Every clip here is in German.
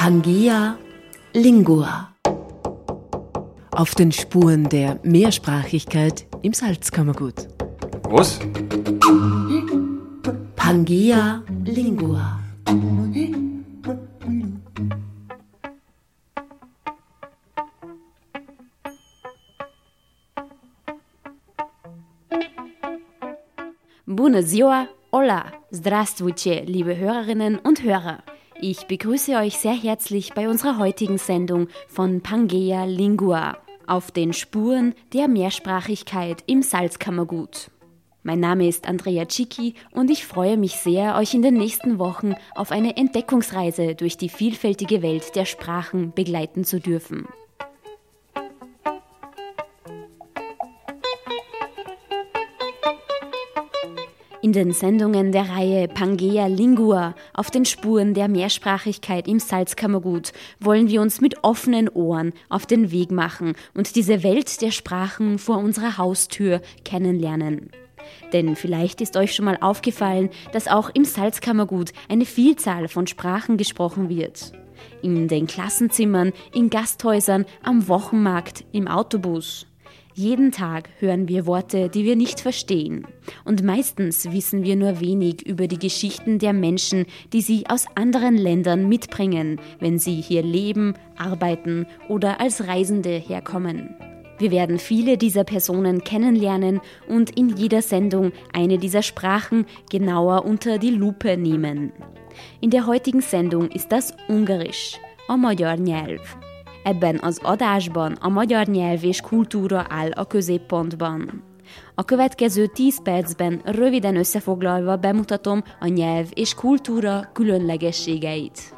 Pangea Lingua. Auf den Spuren der Mehrsprachigkeit im Salzkammergut. Was? Pangea Lingua. Bună ziua, hola, здравствуйте, liebe Hörerinnen und Hörer. Ich begrüße euch sehr herzlich bei unserer heutigen Sendung von Pangea Lingua, auf den Spuren der Mehrsprachigkeit im Salzkammergut. Mein Name ist Andrea Cicchi und ich freue mich sehr, euch in den nächsten Wochen auf eine Entdeckungsreise durch die vielfältige Welt der Sprachen begleiten zu dürfen. In den Sendungen der Reihe Pangea Lingua auf den Spuren der Mehrsprachigkeit im Salzkammergut wollen wir uns mit offenen Ohren auf den Weg machen und diese Welt der Sprachen vor unserer Haustür kennenlernen. Denn vielleicht ist euch schon mal aufgefallen, dass auch im Salzkammergut eine Vielzahl von Sprachen gesprochen wird. In den Klassenzimmern, in Gasthäusern, am Wochenmarkt, im Autobus. Jeden Tag hören wir Worte, die wir nicht verstehen. Und meistens wissen wir nur wenig über die Geschichten der Menschen, die sie aus anderen Ländern mitbringen, wenn sie hier leben, arbeiten oder als Reisende herkommen. Wir werden viele dieser Personen kennenlernen und in jeder Sendung eine dieser Sprachen genauer unter die Lupe nehmen. In der heutigen Sendung ist das Ungarisch, a magyar nyelv. Ebben az adásban a magyar nyelv és kultúra áll a középpontban. A következő 10 percben röviden összefoglalva bemutatom a nyelv és kultúra különlegességeit.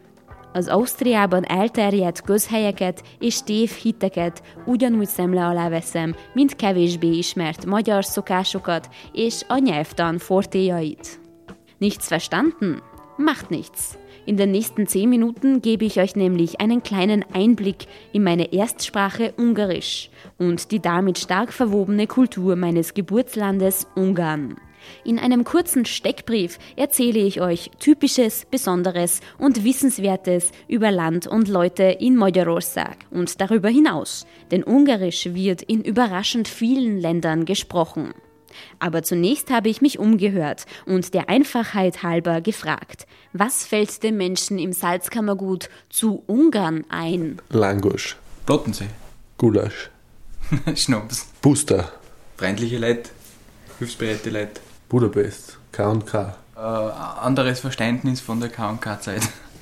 Az Ausztriában elterjedt közhelyeket és tévhiteket ugyanúgy szemle alá veszem, mint kevésbé ismert magyar szokásokat és a nyelvtan fortéjait. Nichts verstanden? Macht nichts. In den nächsten 10 Minuten gebe ich euch nämlich einen kleinen Einblick in meine Erstsprache Ungarisch und die damit stark verwobene Kultur meines Geburtslandes Ungarn. In einem kurzen Steckbrief erzähle ich euch Typisches, Besonderes und Wissenswertes über Land und Leute in Magyarország und darüber hinaus, denn Ungarisch wird in überraschend vielen Ländern gesprochen. Aber zunächst habe ich mich umgehört und der Einfachheit halber gefragt, was fällt den Menschen im Salzkammergut zu Ungarn ein? Langosch, Plattensee, Gulasch, Schnaps, Puster, freundliche Leute, hilfsbereite Leute, Budapest, K&K, anderes Verständnis von der K&K-Zeit,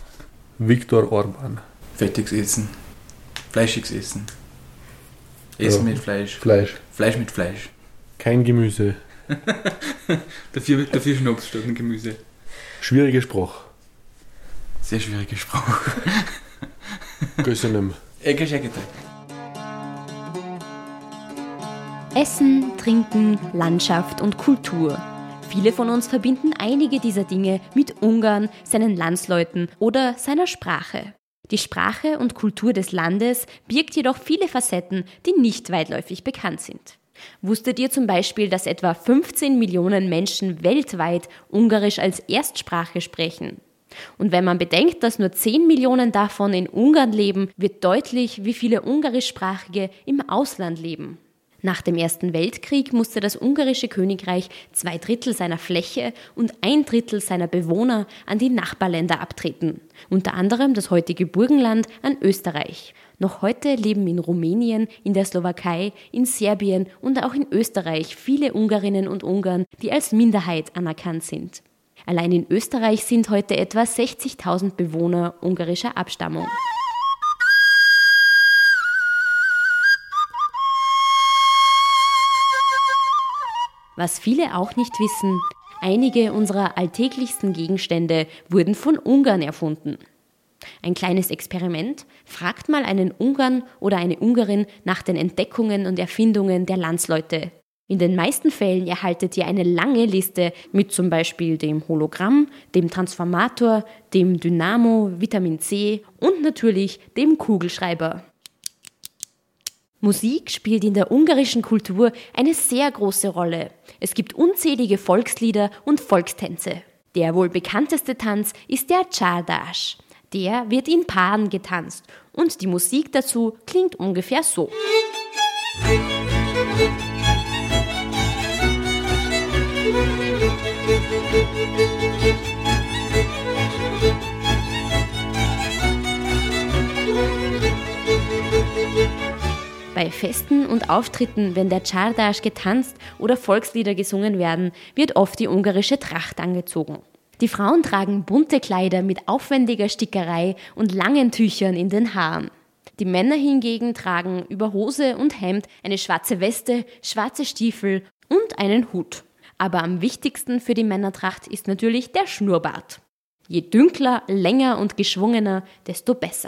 Viktor Orban, fettiges Essen, fleischiges Essen, Essen mit Fleisch, Fleisch mit Fleisch. Kein Gemüse. dafür Schnaps statt ein Gemüse. Schwierige Sprache. Sehr schwierige Sprache. Köszönöm. Essen, Trinken, Landschaft und Kultur. Viele von uns verbinden einige dieser Dinge mit Ungarn, seinen Landsleuten oder seiner Sprache. Die Sprache und Kultur des Landes birgt jedoch viele Facetten, die nicht weitläufig bekannt sind. Wusstet ihr zum Beispiel, dass etwa 15 Millionen Menschen weltweit Ungarisch als Erstsprache sprechen? Und wenn man bedenkt, dass nur 10 Millionen davon in Ungarn leben, wird deutlich, wie viele Ungarischsprachige im Ausland leben. Nach dem Ersten Weltkrieg musste das ungarische Königreich 2/3 seiner Fläche und 1/3 seiner Bewohner an die Nachbarländer abtreten, unter anderem das heutige Burgenland an Österreich. Noch heute leben in Rumänien, in der Slowakei, in Serbien und auch in Österreich viele Ungarinnen und Ungarn, die als Minderheit anerkannt sind. Allein in Österreich sind heute etwa 60.000 Bewohner ungarischer Abstammung. Was viele auch nicht wissen, einige unserer alltäglichsten Gegenstände wurden von Ungarn erfunden. Ein kleines Experiment: Fragt mal einen Ungarn oder eine Ungarin nach den Entdeckungen und Erfindungen der Landsleute. In den meisten Fällen erhaltet ihr eine lange Liste mit zum Beispiel dem Hologramm, dem Transformator, dem Dynamo, Vitamin C und natürlich dem Kugelschreiber. Musik spielt in der ungarischen Kultur eine sehr große Rolle. Es gibt unzählige Volkslieder und Volkstänze. Der wohl bekannteste Tanz ist der Csárdás. Der wird in Paaren getanzt und die Musik dazu klingt ungefähr so. Bei Festen und Auftritten, wenn der Csárdás getanzt oder Volkslieder gesungen werden, wird oft die ungarische Tracht angezogen. Die Frauen tragen bunte Kleider mit aufwendiger Stickerei und langen Tüchern in den Haaren. Die Männer hingegen tragen über Hose und Hemd eine schwarze Weste, schwarze Stiefel und einen Hut. Aber am wichtigsten für die Männertracht ist natürlich der Schnurrbart. Je dünkler, länger und geschwungener, desto besser.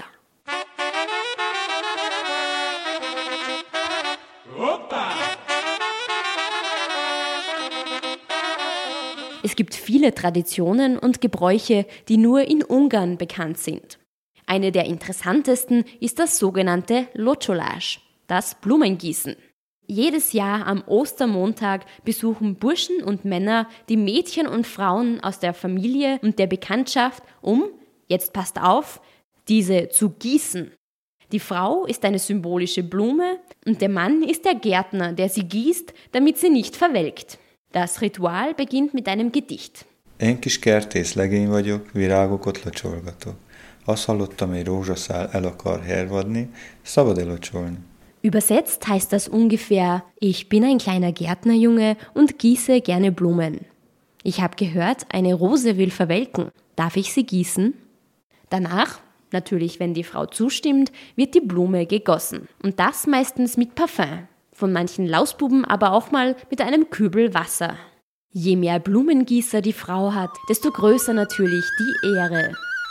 Es gibt viele Traditionen und Gebräuche, die nur in Ungarn bekannt sind. Eine der interessantesten ist das sogenannte Locsolás, das Blumengießen. Jedes Jahr am Ostermontag besuchen Burschen und Männer die Mädchen und Frauen aus der Familie und der Bekanntschaft, um, jetzt passt auf, diese zu gießen. Die Frau ist eine symbolische Blume und der Mann ist der Gärtner, der sie gießt, damit sie nicht verwelkt. Das Ritual beginnt mit einem Gedicht. Én kis kertész legény vagyok, virágokat locsolgatok. Azt hallottam, egy rózsaszál el akar hervadni, szabad elocsolni. Übersetzt heißt das ungefähr, ich bin ein kleiner Gärtnerjunge und gieße gerne Blumen. Ich habe gehört, eine Rose will verwelken. Darf ich sie gießen? Danach, natürlich wenn die Frau zustimmt, wird die Blume gegossen. Und das meistens mit Parfum. Von manchen Lausbuben aber auch mal mit einem Kübel Wasser. Je mehr Blumengießer die Frau hat, desto größer natürlich die Ehre.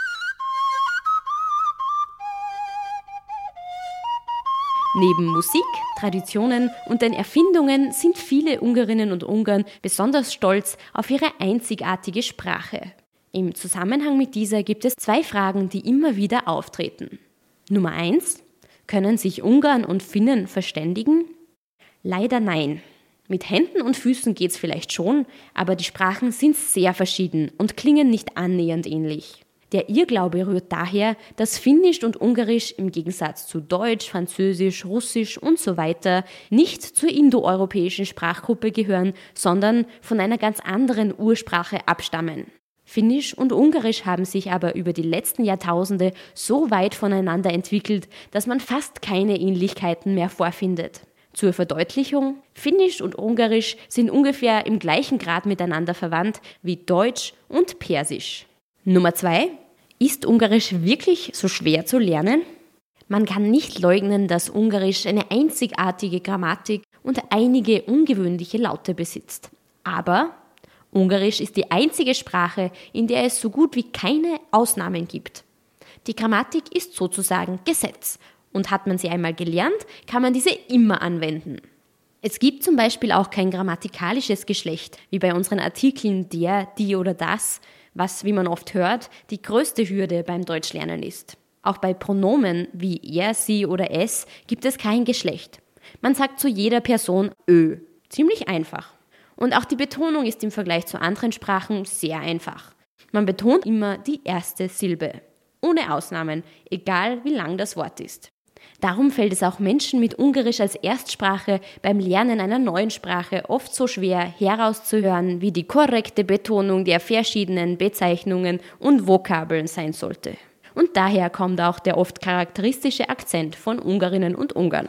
Neben Musik, Traditionen und den Erfindungen sind viele Ungarinnen und Ungarn besonders stolz auf ihre einzigartige Sprache. Im Zusammenhang mit dieser gibt es 2 Fragen, die immer wieder auftreten. Nummer 1. Können sich Ungarn und Finnen verständigen? Leider nein. Mit Händen und Füßen geht's vielleicht schon, aber die Sprachen sind sehr verschieden und klingen nicht annähernd ähnlich. Der Irrglaube rührt daher, dass Finnisch und Ungarisch im Gegensatz zu Deutsch, Französisch, Russisch und so weiter nicht zur indoeuropäischen Sprachgruppe gehören, sondern von einer ganz anderen Ursprache abstammen. Finnisch und Ungarisch haben sich aber über die letzten Jahrtausende so weit voneinander entwickelt, dass man fast keine Ähnlichkeiten mehr vorfindet. Zur Verdeutlichung, Finnisch und Ungarisch sind ungefähr im gleichen Grad miteinander verwandt wie Deutsch und Persisch. Nummer 2. Ist Ungarisch wirklich so schwer zu lernen? Man kann nicht leugnen, dass Ungarisch eine einzigartige Grammatik und einige ungewöhnliche Laute besitzt. Aber Ungarisch ist die einzige Sprache, in der es so gut wie keine Ausnahmen gibt. Die Grammatik ist sozusagen Gesetz. Und hat man sie einmal gelernt, kann man diese immer anwenden. Es gibt zum Beispiel auch kein grammatikalisches Geschlecht, wie bei unseren Artikeln der, die oder das, was, wie man oft hört, die größte Hürde beim Deutschlernen ist. Auch bei Pronomen wie er, sie oder es gibt es kein Geschlecht. Man sagt zu jeder Person Ö. Ziemlich einfach. Und auch die Betonung ist im Vergleich zu anderen Sprachen sehr einfach. Man betont immer die erste Silbe. Ohne Ausnahmen, egal wie lang das Wort ist. Darum fällt es auch Menschen mit Ungarisch als Erstsprache beim Lernen einer neuen Sprache oft so schwer herauszuhören, wie die korrekte Betonung der verschiedenen Bezeichnungen und Vokabeln sein sollte. Und daher kommt auch der oft charakteristische Akzent von Ungarinnen und Ungarn.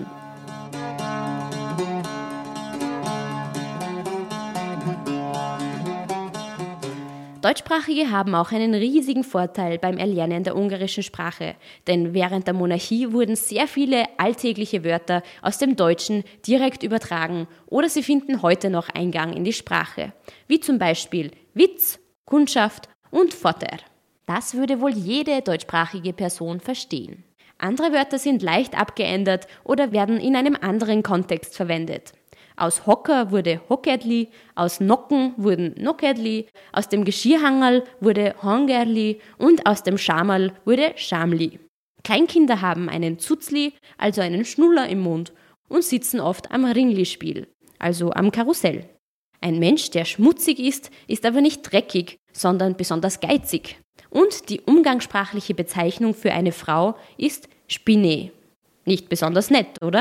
Deutschsprachige haben auch einen riesigen Vorteil beim Erlernen der ungarischen Sprache, denn während der Monarchie wurden sehr viele alltägliche Wörter aus dem Deutschen direkt übertragen oder sie finden heute noch Eingang in die Sprache, wie zum Beispiel Witz, Kundschaft und Fotter. Das würde wohl jede deutschsprachige Person verstehen. Andere Wörter sind leicht abgeändert oder werden in einem anderen Kontext verwendet. Aus Hocker wurde Hockerli, aus Nocken wurden Nockerli, aus dem Geschirrhangerl wurde Hangerli und aus dem Schamerl wurde Schamli. Kleinkinder haben einen Zuzli, also einen Schnuller im Mund und sitzen oft am Ringli-Spiel, also am Karussell. Ein Mensch, der schmutzig ist aber nicht dreckig, sondern besonders geizig. Und die umgangssprachliche Bezeichnung für eine Frau ist Spinne. Nicht besonders nett, oder?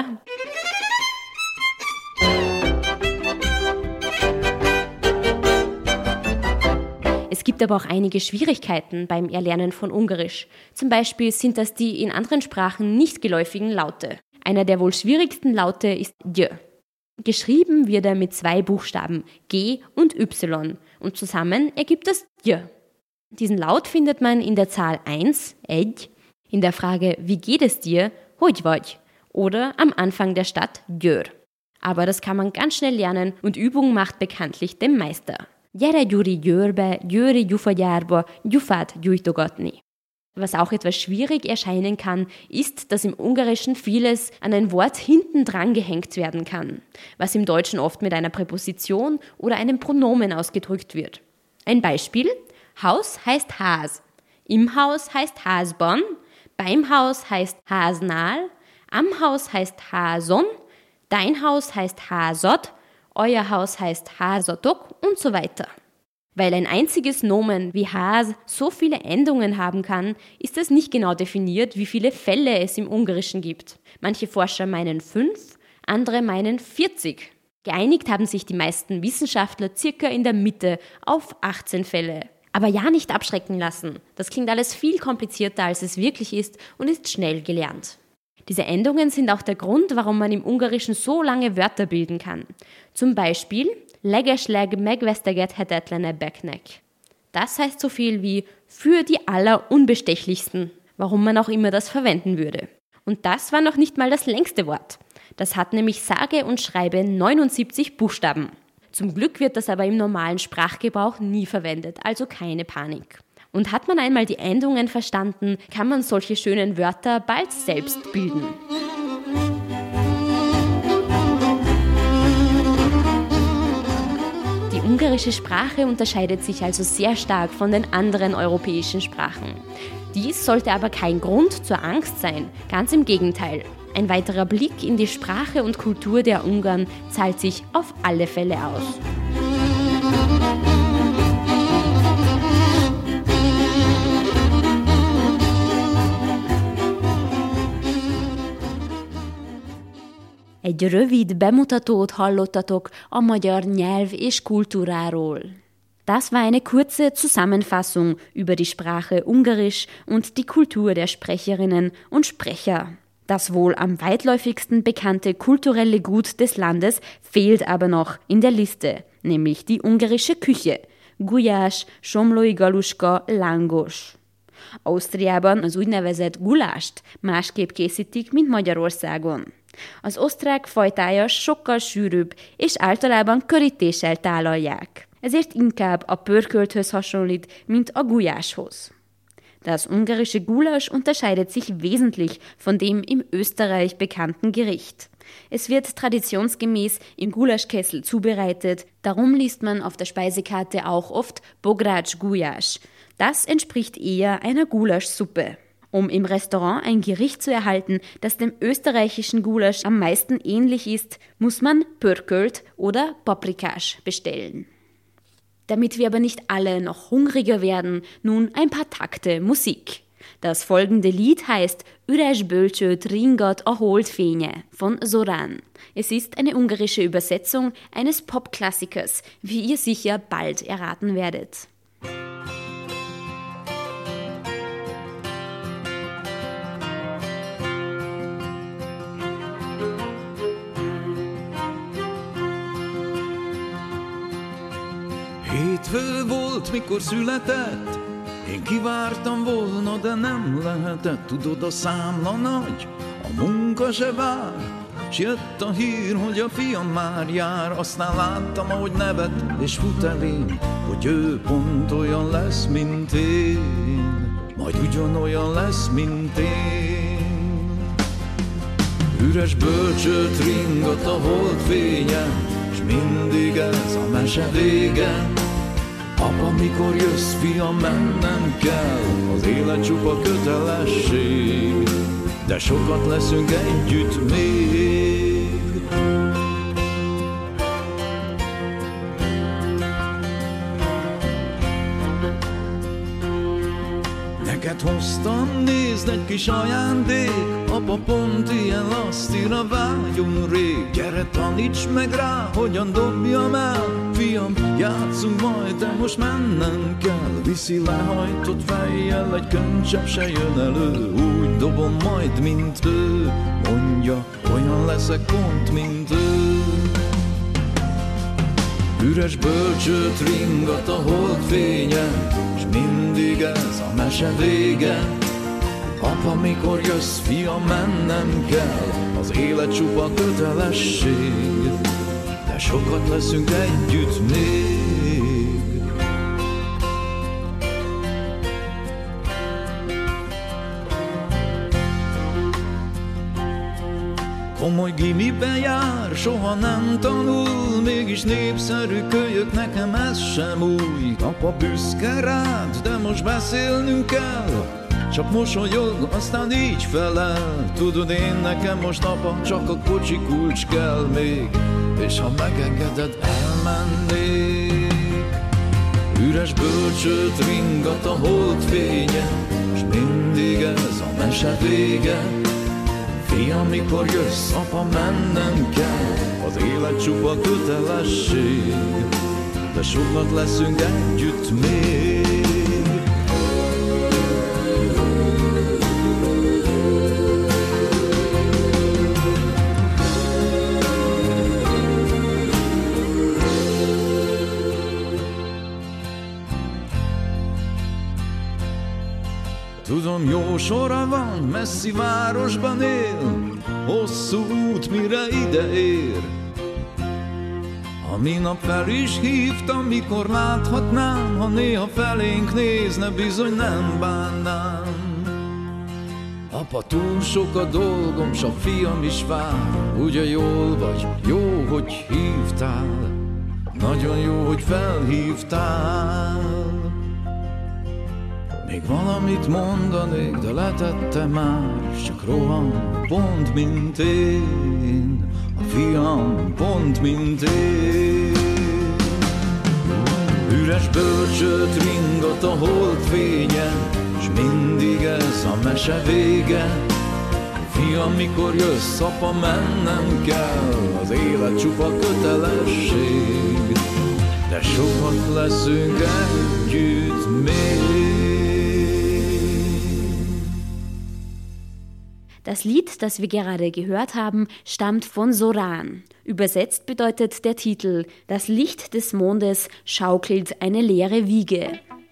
Es gibt aber auch einige Schwierigkeiten beim Erlernen von Ungarisch. Zum Beispiel sind das die in anderen Sprachen nicht geläufigen Laute. Einer der wohl schwierigsten Laute ist J. Geschrieben wird er mit 2 Buchstaben, G und Y, und zusammen ergibt es J. Diesen Laut findet man in der Zahl 1, Egy, in der Frage Wie geht es dir, hogy vagy, oder am Anfang der Stadt Győr. Aber das kann man ganz schnell lernen und Übung macht bekanntlich den Meister. Gyere Gyuri Győrbe, Győri gyufagyárba, gyufát gyújtogatni. Was auch etwas schwierig erscheinen kann, ist, dass im Ungarischen vieles an ein Wort hinten dran gehängt werden kann, was im Deutschen oft mit einer Präposition oder einem Pronomen ausgedrückt wird. Ein Beispiel: Haus heißt Ház, im Haus heißt Házban, beim Haus heißt Háznál, am Haus heißt Házon, dein Haus heißt Házad, euer Haus heißt Házatok und so weiter. Weil ein einziges Nomen wie Ház so viele Endungen haben kann, ist es nicht genau definiert, wie viele Fälle es im Ungarischen gibt. Manche Forscher meinen 5, andere meinen 40. Geeinigt haben sich die meisten Wissenschaftler circa in der Mitte auf 18 Fälle. Aber ja, nicht abschrecken lassen. Das klingt alles viel komplizierter, als es wirklich ist und ist schnell gelernt. Diese Endungen sind auch der Grund, warum man im Ungarischen so lange Wörter bilden kann. Zum Beispiel legesleg megvesztegethetetlene-beknek. Das heißt so viel wie für die allerunbestechlichsten, warum man auch immer das verwenden würde. Und das war noch nicht mal das längste Wort. Das hat nämlich sage und schreibe 79 Buchstaben. Zum Glück wird das aber im normalen Sprachgebrauch nie verwendet, also keine Panik. Und hat man einmal die Endungen verstanden, kann man solche schönen Wörter bald selbst bilden. Die ungarische Sprache unterscheidet sich also sehr stark von den anderen europäischen Sprachen. Dies sollte aber kein Grund zur Angst sein, ganz im Gegenteil. Ein weiterer Blick in die Sprache und Kultur der Ungarn zahlt sich auf alle Fälle aus. Egy rövid bemutatót hallottatok a magyar nyelv és kultúráról. Das war eine kurze Zusammenfassung über die Sprache Ungarisch und die Kultur der Sprecherinnen und Sprecher. Das wohl am weitläufigsten bekannte kulturelle Gut des Landes fehlt aber noch in der Liste, nämlich die ungarische Küche. Gulyás, somlói galuska, lángos. Ausztriában az úgynevezett gulást másképp készítik, mint Magyarországon. Az osztrák fajtája sokkal sűrűbb, és általában körítéssel tálalják. Ezért inkább a pörkölthöz hasonlít, mint a gulyáshoz. Das ungarische Gulasch unterscheidet sich wesentlich von dem im Österreich bekannten Gericht. Es wird traditionsgemäß im Gulaschkessel zubereitet, darum liest man auf der Speisekarte auch oft Bogrács Gulyás. Das entspricht eher einer Gulaschsuppe. Um im Restaurant ein Gericht zu erhalten, das dem österreichischen Gulasch am meisten ähnlich ist, muss man pörkölt oder paprikás bestellen. Damit wir aber nicht alle noch hungriger werden, nun ein paar Takte Musik. Das folgende Lied heißt Üres bölcsőt ringat a holdfénye von Zoran. Es ist eine ungarische Übersetzung eines Popklassikers, wie ihr sicher bald erraten werdet. Hétfő volt, mikor született, én kivártam volna, de nem lehetett. Tudod, a számla nagy, a munka se vár, s jött a hír, hogy a fiam már jár. Aztán láttam, ahogy nevet és fut elém, hogy ő pont olyan lesz, mint én, majd ugyanolyan lesz, mint én. Üres bölcsőt ringat a holdfényen, s mindig ez a mese vége. Apa, mikor jössz, fiam, mennem kell, az élet csupa kötelesség, de sokat leszünk együtt még. könyvet hoztam, nézd, egy kis ajándék. Apa pont ilyen lasztira vágyom rég. Gyere, taníts meg rá, hogyan dobjam el. Fiam, játszunk majd, de most mennem kell. Viszi lehajtott fejjel, egy könycsepp se jön elő. Úgy dobom majd, mint ő. Mondja, olyan leszek pont, mint ő. Üres bölcsőt ringat a holdfénye, s mindig ez a mese vége. Apa, mikor jössz, fiam, mennem kell, az élet csupa kötelesség, de sokat leszünk együtt még. Komoly gimibe jár, soha nem tanul, mégis népszerű kölyök, nekem ez sem új. Apa büszke rád, de most beszélnünk kell, csak mosolyog, aztán így felel. Tudod, én nekem most, apa, csak a kocsi kulcs kell még, és ha megengeded, elmennék. Üres bölcsőt ringat a holdfénye, s mindig ez a mese vége. Fiam, mikor jössz, apa, mennem kell, az élet csupa kötelesség, de sokat leszünk együtt még. Tudom, jó sora van, messzi városban él, hosszú út, mire ide ér. A minap fel is hívtam, mikor láthatnám, ha néha felénk nézne, bizony nem bánnám. Apa, túl sok a dolgom, s a fiam is vár, ugye jól vagy, jó, hogy hívtál, nagyon jó, hogy felhívtál. Még valamit mondanék, de letettem már, s csak rohan, pont mint én, a fiam, pont mint én. Üres bölcsőt ringat a holdfénye, s mindig ez a mese vége. Fiam, mikor jössz, apa, mennem kell, az élet csupa kötelesség, de sokat leszünk együtt még. Das Lied, das wir gerade gehört haben, stammt von Soran. Übersetzt bedeutet der Titel: Das Licht des Mondes schaukelt eine leere Wiege.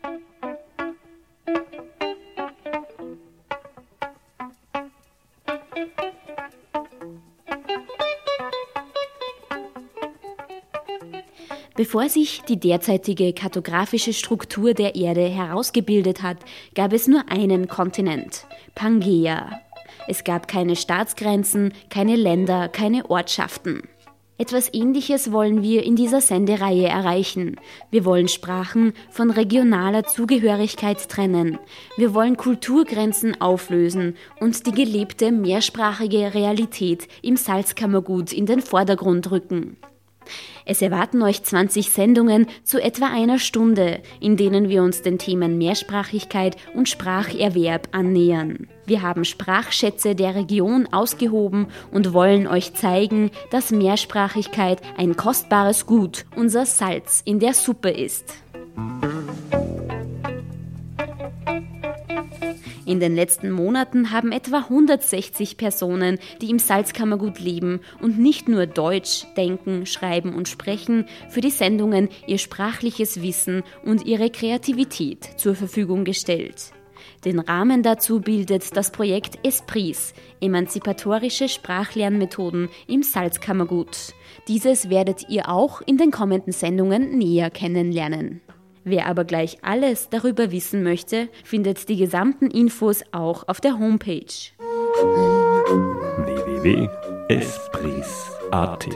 Bevor sich die derzeitige kartografische Struktur der Erde herausgebildet hat, gab es nur einen Kontinent: Pangaea. Es gab keine Staatsgrenzen, keine Länder, keine Ortschaften. Etwas Ähnliches wollen wir in dieser Sendereihe erreichen. Wir wollen Sprachen von regionaler Zugehörigkeit trennen. Wir wollen Kulturgrenzen auflösen und die gelebte mehrsprachige Realität im Salzkammergut in den Vordergrund rücken. Es erwarten euch 20 Sendungen zu etwa einer Stunde, in denen wir uns den Themen Mehrsprachigkeit und Spracherwerb annähern. Wir haben Sprachschätze der Region ausgehoben und wollen euch zeigen, dass Mehrsprachigkeit ein kostbares Gut, unser Salz in der Suppe ist. In den letzten Monaten haben etwa 160 Personen, die im Salzkammergut leben und nicht nur Deutsch denken, schreiben und sprechen, für die Sendungen ihr sprachliches Wissen und ihre Kreativität zur Verfügung gestellt. Den Rahmen dazu bildet das Projekt Esprits, emanzipatorische Sprachlernmethoden im Salzkammergut. Dieses werdet ihr auch in den kommenden Sendungen näher kennenlernen. Wer aber gleich alles darüber wissen möchte, findet die gesamten Infos auch auf der Homepage. www.esprits.at.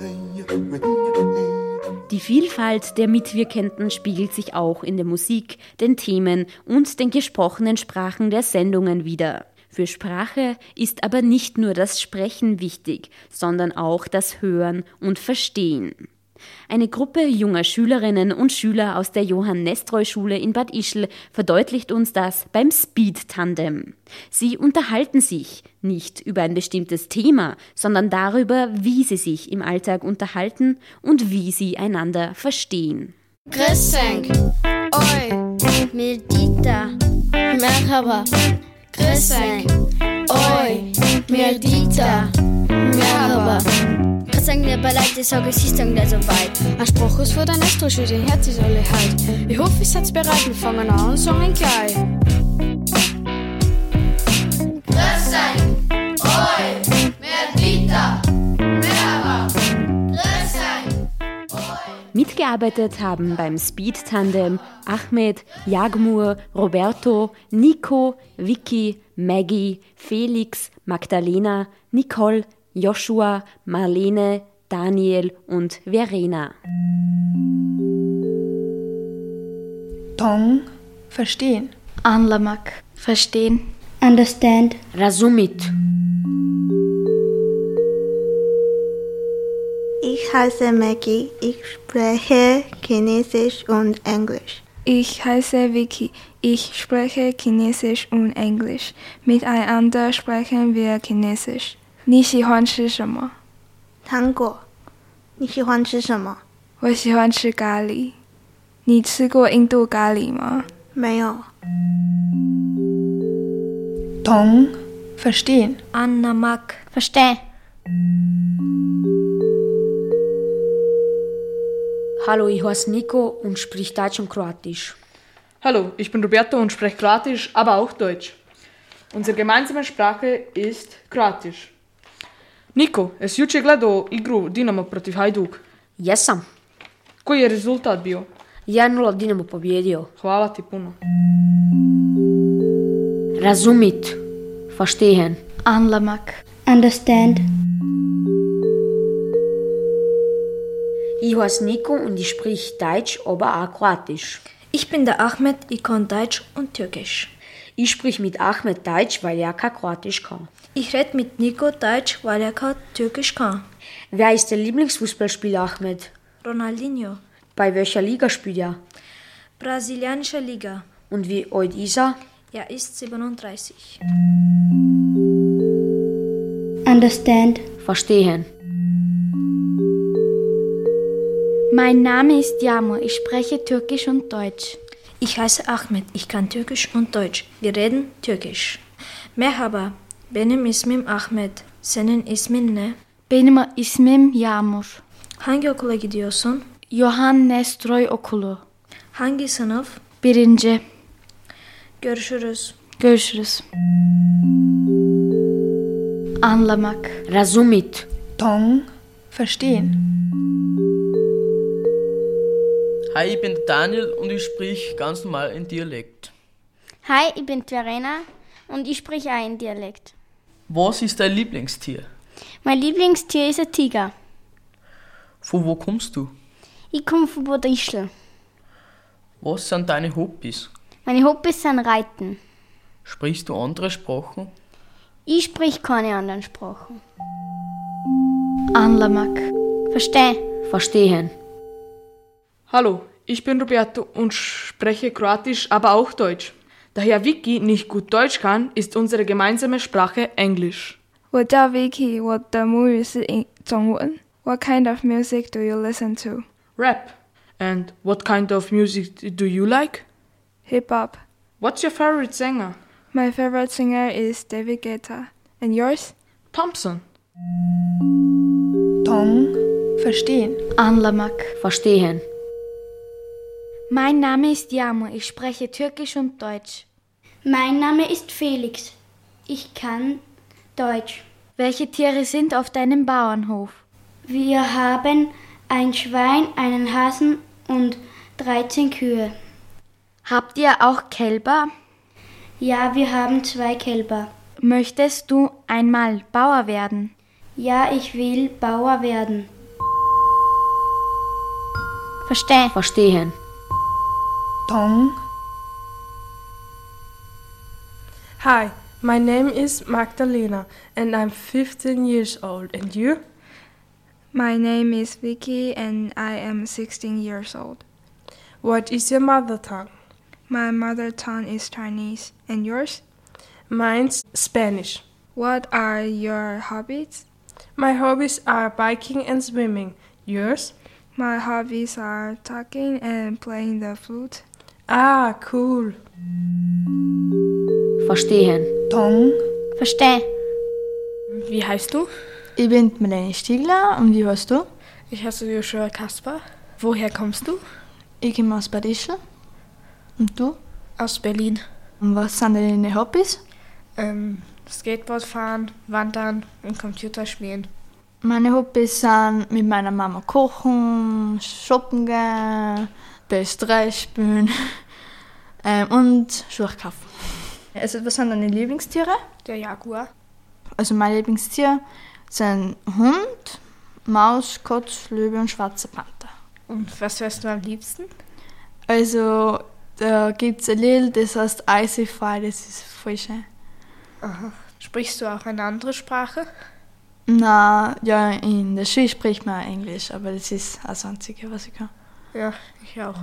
Die Vielfalt der Mitwirkenden spiegelt sich auch in der Musik, den Themen und den gesprochenen Sprachen der Sendungen wider. Für Sprache ist aber nicht nur das Sprechen wichtig, sondern auch das Hören und Verstehen. Eine Gruppe junger Schülerinnen und Schüler aus der Johann-Nestroy-Schule in Bad Ischl verdeutlicht uns das beim Speed-Tandem. Sie unterhalten sich nicht über ein bestimmtes Thema, sondern darüber, wie sie sich im Alltag unterhalten und wie sie einander verstehen. Grüßenk, oi, Medita, Merhaba. Grüßenk, oi, Medita, Merhaba. Grüßenk, mir beleid, ich sage, es ist dann nicht so weit. Ein Spruch ist für den Nestroy-Schule, den Herz ist alle halt. Ich hoffe, ihr seid bereit, wir fangen an und sagen gleich. Grüßenk, oi, Medita, Merhaba. Grüßenk, oi. Mitgearbeitet haben beim Speed-Tandem Ahmed, Jagmur, Roberto, Nico, Vicky, Maggie, Felix, Magdalena, Nicole, Joshua, Marlene, Daniel und Verena. Tong, verstehen. Anlamak, verstehen. Understand. Razumit. Ich heiße Maggie, ich spreche Chinesisch und Englisch. Ich heiße Vicky, ich spreche Chinesisch und Englisch. Miteinander sprechen wir Chinesisch. 你喜欢吃什么？ 糖果。你喜欢吃什么？ 我喜欢吃咖喱。你吃过印度咖喱吗？ 没有。 Tong, verstehen. Annamak, verstehen. Hallo, ich heiße Nico und sprich Deutsch und Kroatisch. Hallo, ich bin Roberto und spreche Kroatisch, aber auch Deutsch. Unsere gemeinsame Sprache ist Kroatisch. Niko, jesi jučer gledao igru Dinamo protiv Hajduk? Jesam. Koji je rezultat bio? 1-0 Dinamo pobjedio. Hvala ti puno. Razumit. Verstehen. Anlamak. Understand. Ich heiße Nico und ich sprich Deutsch, aber auch Kroatisch. Ich bin der Ahmed, ich kann Deutsch und Türkisch. Ich sprich mit Ahmed Deutsch, weil er kein Kroatisch kann. Ich rede mit Nico Deutsch, weil er kein Türkisch kann. Wer ist der Lieblingsfußballspieler, Ahmed? Ronaldinho. Bei welcher Liga spielt er? Brasilianische Liga. Und wie alt ist er? Er ist 37. Understand. Verstehen. Mein Name ist Yağmur, ich spreche Türkisch und Deutsch. Ich heiße Ahmed, ich kann Türkisch und Deutsch. Wir reden Türkisch. Merhaba, benim ismim Ahmed. Senin ismin ne? Benim ismim Yağmur. Hangi okula gidiyorsun? Johann Nestroy Okulu. Hangi sınıf? 1. Görüşürüz. Görüşürüz. Anlamak. Razumit. Tong, verstehen. Hi, ich bin der Daniel und ich sprich ganz normal in Dialekt. Hi, ich bin Verena und ich spreche auch in Dialekt. Was ist dein Lieblingstier? Mein Lieblingstier ist ein Tiger. Von wo kommst du? Ich komme von Bad Ischl. Was sind deine Hobbys? Meine Hobbys sind Reiten. Sprichst du andere Sprachen? Ich spreche keine anderen Sprachen. Anlamak. Verstehen. Hallo, ich bin Roberto und spreche Kroatisch, aber auch Deutsch. Da Herr Vicky nicht gut Deutsch kann, ist unsere gemeinsame Sprache Englisch. 我叫 Vicky, 我的母语是中文. What kind of music do you listen to? Rap. And what kind of music do you like? Hip-hop. What's your favorite singer? My favorite singer is David Guetta. And yours? Thompson. Tong, verstehen. Anlamak. Verstehen. Mein Name ist Yağmur, ich spreche Türkisch und Deutsch. Mein Name ist Felix. Ich kann Deutsch. Welche Tiere sind auf deinem Bauernhof? Wir haben ein Schwein, einen Hasen und 13 Kühe. Habt ihr auch Kälber? Ja, wir haben 2 Kälber. Möchtest du einmal Bauer werden? Ja, ich will Bauer werden. Verstehen. Tong. Hi, my name is Magdalena and I'm 15 years old. And you? My name is Vicky and I am 16 years old. What is your mother tongue? My mother tongue is Chinese. And yours? Mine's Spanish. What are your hobbies? My hobbies are biking and swimming. Yours? My hobbies are talking and playing the flute. Ah, cool. Verstehen. Tong. Versteh. Wie heißt du? Ich bin Melanie Stiegler und wie heißt du? Ich heiße Joshua Kasper. Woher kommst du? Ich komme aus Bad Ischl. Und du? Aus Berlin. Und was sind deine Hobbys? Skateboard fahren, wandern und Computerspielen. Meine Hobbys sind mit meiner Mama kochen, shoppen gehen, PS3 spielen und Schuhe kaufen. Also was sind deine Lieblingstiere? Der Jaguar. Also mein Lieblingstier sind Hund, Maus, Katz, Löwe und schwarzer Panther. Und was hörst du am liebsten? Also da gibt es ein Lied, das heißt Icy Fire, das ist voll schön. Aha. Sprichst du auch eine andere Sprache? Na, ja, in der Schule spricht man Englisch, aber das ist das Einzige, was ich kann. Ja, ich auch.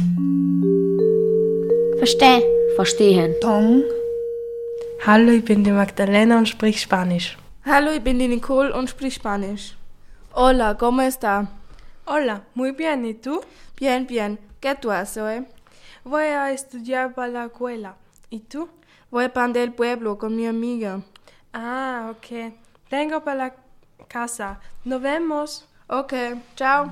Versteh. Verstehen. Tong. Hallo, ich bin die Magdalena und sprich Spanisch. Hallo, ich bin die Nicole und sprich Spanisch. Hola, ¿cómo está? Hola, muy bien, ¿y tú? Bien, bien. ¿Qué tú haces hoy? Voy a estudiar para la escuela. ¿Y tú? Voy para el pueblo con mi amiga. Ah, ok. Vengo para la casa. Nos vemos. Ok, ciao.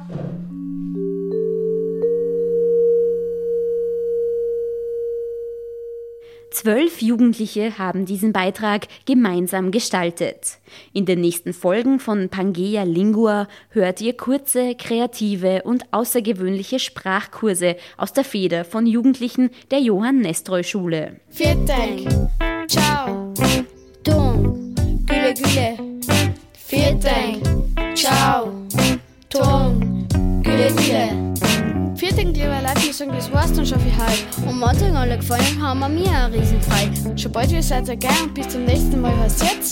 Zwölf Jugendliche haben diesen Beitrag gemeinsam gestaltet. In den nächsten Folgen von Pangea Lingua hört ihr kurze, kreative und außergewöhnliche Sprachkurse aus der Feder von Jugendlichen der Johann Nestroy Schule. Viertank, ciao, Ton, Güle Güle. Viertank, ciao, Ton, Güle Güle. Viertank, liebe Leute, ich sage, das war's dann schon für heute. Und manche alle gefallen haben wir mir auch riesenfrei. Schon bald wieder seid ihr geil und bis zum nächsten Mal. Was jetzt?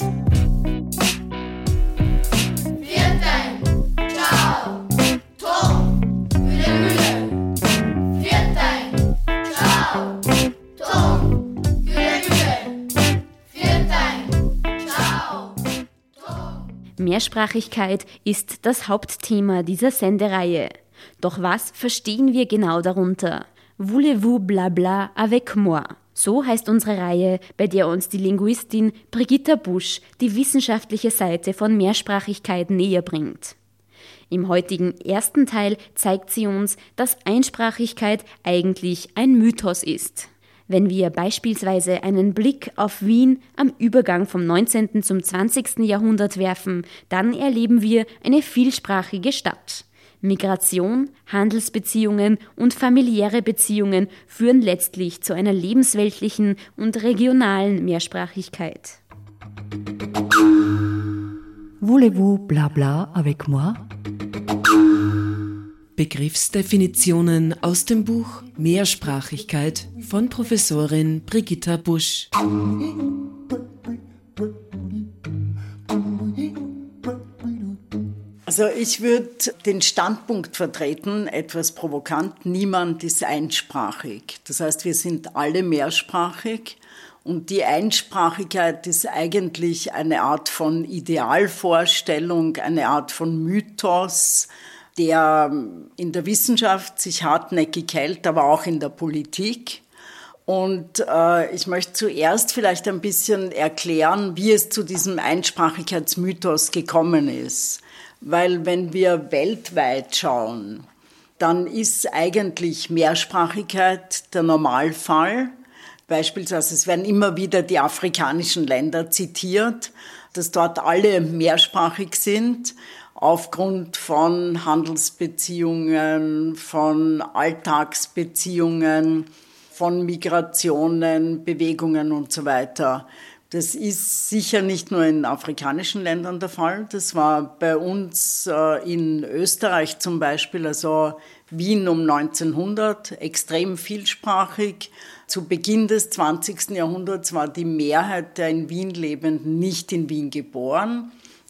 Viertank, ciao, Ton, Güle Güle. Viertank, ciao, Ton, Güle Güle. Viertank, ciao, Ton. Mehrsprachigkeit ist das Hauptthema dieser Sendereihe. Doch was verstehen wir genau darunter? Voulez-vous blabla avec moi? So heißt unsere Reihe, bei der uns die Linguistin Brigitta Busch die wissenschaftliche Seite von Mehrsprachigkeit näher bringt. Im heutigen ersten Teil zeigt sie uns, dass Einsprachigkeit eigentlich ein Mythos ist. Wenn wir beispielsweise einen Blick auf Wien am Übergang vom 19. zum 20. Jahrhundert werfen, dann erleben wir eine vielsprachige Stadt. Migration, Handelsbeziehungen und familiäre Beziehungen führen letztlich zu einer lebensweltlichen und regionalen Mehrsprachigkeit. Voulez-vous blabla avec moi? Begriffsdefinitionen aus dem Buch Mehrsprachigkeit von Professorin Brigitta Busch. Also ich würde den Standpunkt vertreten, etwas provokant, niemand ist einsprachig. Das heißt, wir sind alle mehrsprachig und die Einsprachigkeit ist eigentlich eine Art von Idealvorstellung, eine Art von Mythos, der in der Wissenschaft sich hartnäckig hält, aber auch in der Politik. Und ich möchte zuerst vielleicht ein bisschen erklären, wie es zu diesem Einsprachigkeitsmythos gekommen ist. Weil wenn wir weltweit schauen, dann ist eigentlich Mehrsprachigkeit der Normalfall. Beispielsweise, es werden immer wieder die afrikanischen Länder zitiert, dass dort alle mehrsprachig sind, aufgrund von Handelsbeziehungen, von Alltagsbeziehungen, von Migrationen, Bewegungen und so weiter. Das ist sicher nicht nur in afrikanischen Ländern der Fall. Das war bei uns in Österreich zum Beispiel, also Wien um 1900, extrem vielsprachig. Zu Beginn des 20. Jahrhunderts war die Mehrheit der in Wien Lebenden nicht in Wien geboren.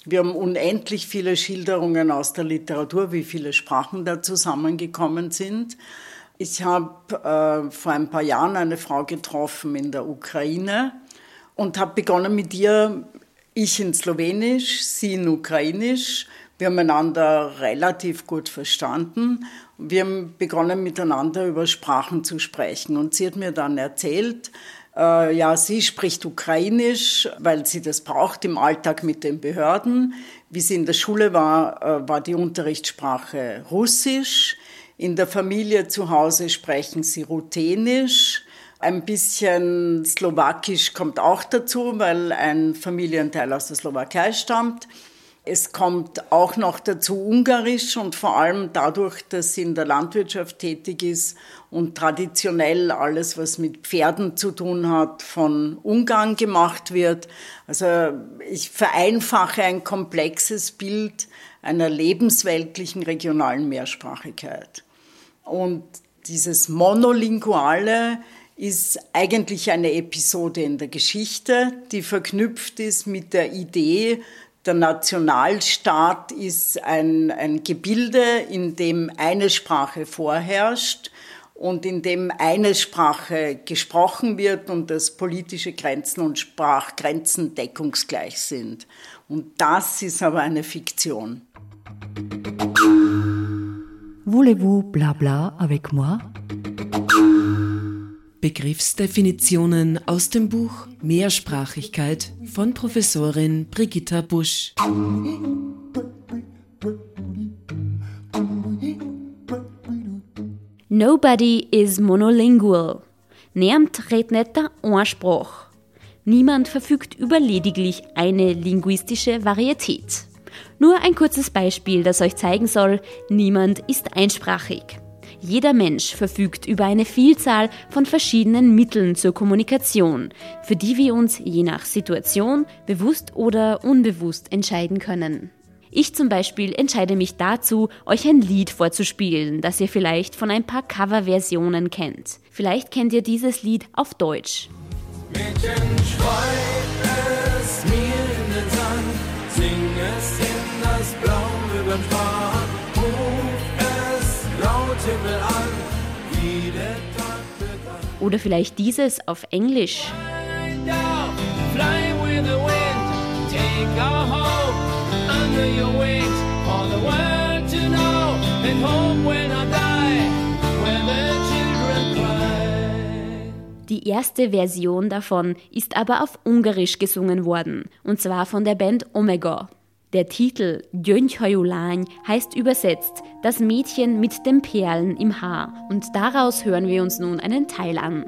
Wir haben unendlich viele Schilderungen aus der Literatur, wie viele Sprachen da zusammengekommen sind. Ich habe vor ein paar Jahren eine Frau getroffen in der Ukraine und habe begonnen mit ihr, ich in Slowenisch, sie in Ukrainisch. Wir haben einander relativ gut verstanden. Wir haben begonnen, miteinander über Sprachen zu sprechen. Und sie hat mir dann erzählt, sie spricht Ukrainisch, weil sie das braucht im Alltag mit den Behörden. Wie sie in der Schule war, war die Unterrichtssprache Russisch. In der Familie zu Hause sprechen sie Ruthenisch. Ein bisschen Slowakisch kommt auch dazu, weil ein Familienteil aus der Slowakei stammt. Es kommt auch noch dazu Ungarisch und vor allem dadurch, dass sie in der Landwirtschaft tätig ist und traditionell alles, was mit Pferden zu tun hat, von Ungarn gemacht wird. Also ich vereinfache ein komplexes Bild einer lebensweltlichen regionalen Mehrsprachigkeit. Und dieses Monolinguale ist eigentlich eine Episode in der Geschichte, die verknüpft ist mit der Idee, der Nationalstaat ist ein Gebilde, in dem eine Sprache vorherrscht und in dem eine Sprache gesprochen wird und dass politische Grenzen und Sprachgrenzen deckungsgleich sind. Und das ist aber eine Fiktion. Voulez-vous blabla avec moi? Begriffsdefinitionen aus dem Buch Mehrsprachigkeit von Professorin Brigitta Busch. Nobody is monolingual. Niemand redet nicht eine Sprache. Niemand verfügt über lediglich eine linguistische Varietät. Nur ein kurzes Beispiel, das euch zeigen soll, niemand ist einsprachig. Jeder Mensch verfügt über eine Vielzahl von verschiedenen Mitteln zur Kommunikation, für die wir uns je nach Situation bewusst oder unbewusst entscheiden können. Ich zum Beispiel entscheide mich dazu, euch ein Lied vorzuspielen, das ihr vielleicht von ein paar Coverversionen kennt. Vielleicht kennt ihr dieses Lied auf Deutsch. Mädchen, schreib es mir in den Sand, sing es in das Blau überm Bad, ruf es laut Himmel an, wie der Tag wird an. Oder vielleicht dieses auf Englisch. Fly with the wind, take our hope under your wings, for the world to know, and home when I die, where the children cry. Die erste Version davon ist aber auf Ungarisch gesungen worden, und zwar von der Band Omega. Der Titel Gyöngyhajú heißt übersetzt das Mädchen mit den Perlen im Haar, und daraus hören wir uns nun einen Teil an.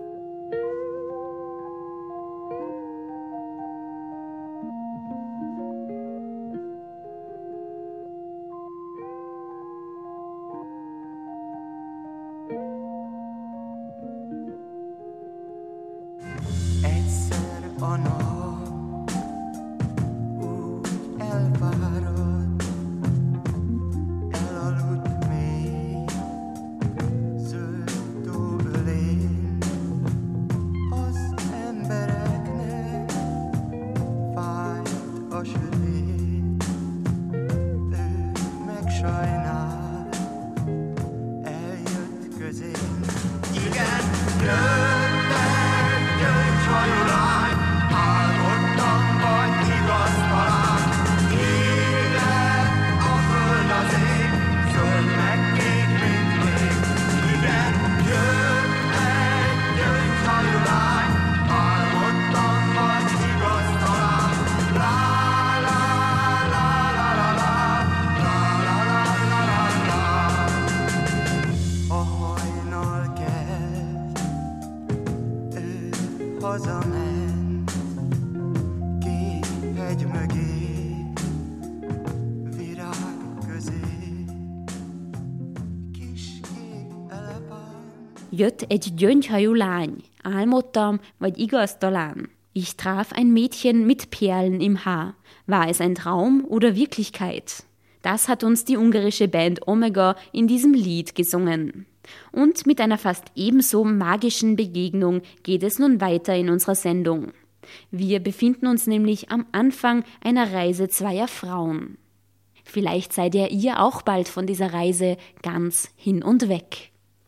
Jött egy gyöngyhajú lány, álmodtam, vagy igaz talán. Ich traf ein Mädchen mit Perlen im Haar. War es ein Traum oder Wirklichkeit? Das hat uns die ungarische Band Omega in diesem Lied gesungen. Und mit einer fast ebenso magischen Begegnung geht es nun weiter in unserer Sendung. Wir befinden uns nämlich am Anfang einer Reise zweier Frauen. Vielleicht seid ihr auch bald von dieser Reise ganz hin und weg.